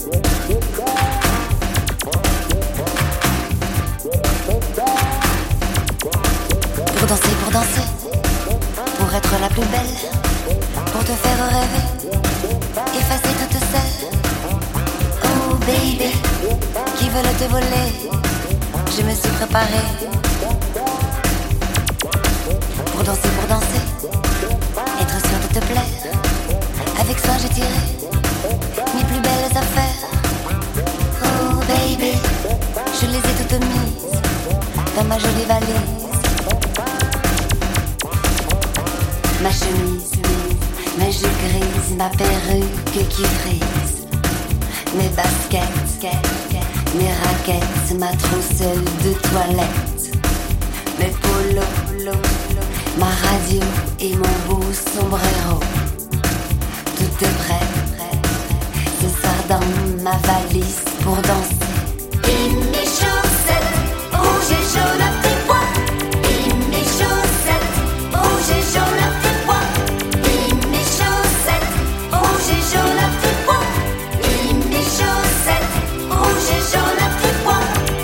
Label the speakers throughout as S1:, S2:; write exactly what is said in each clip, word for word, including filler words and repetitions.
S1: Pour danser, pour danser, pour être la plus belle, pour te faire rêver, effacer toute seule. Oh baby, qui veulent te voler, je me suis préparée. Pour danser, pour danser, être sûr de te plaire, avec soin j'ai tiré mes plus belles affaires. Oh baby, je les ai toutes mises dans ma jolie valise. Ma chemise, ma jupe grise, ma perruque qui frise, mes baskets, mes raquettes, ma trousse de toilette, mes polos, ma radio et mon beau sombrero. Tout est prêt, ce soir dans ma valise pour danser. Et mes chaussettes rouges et jaunes à tes pois, et mes chaussettes rouges et jaunes à tes pois, et mes chaussettes rouges et jaunes à tes pois, et mes chaussettes rouges et jaunes à tes pois.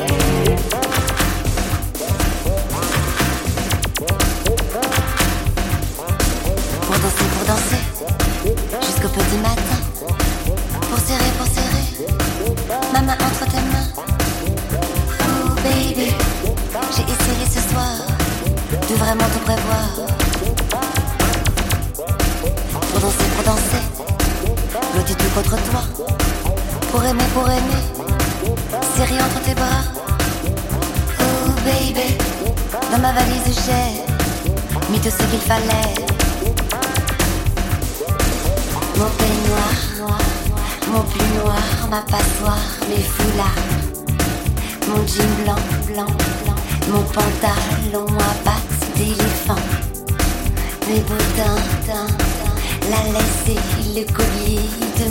S1: Pour danser, pour danser, jusqu'au petit matin, pour serrer, pour serrer ma main entre tes mains. Oh baby, j'ai essayé ce soir de vraiment te prévoir. Pour danser, pour danser, blotti tout contre toi, pour aimer, pour aimer, serré entre tes bras. Oh baby, dans ma valise j'ai mis tout ce qu'il fallait. Mon peignoir, mon pull noir, ma passoire, mes foulards, mon jean blanc, blanc, blanc, mon pantalon à pattes d'éléphant, mes bottins, la laisse et le collier de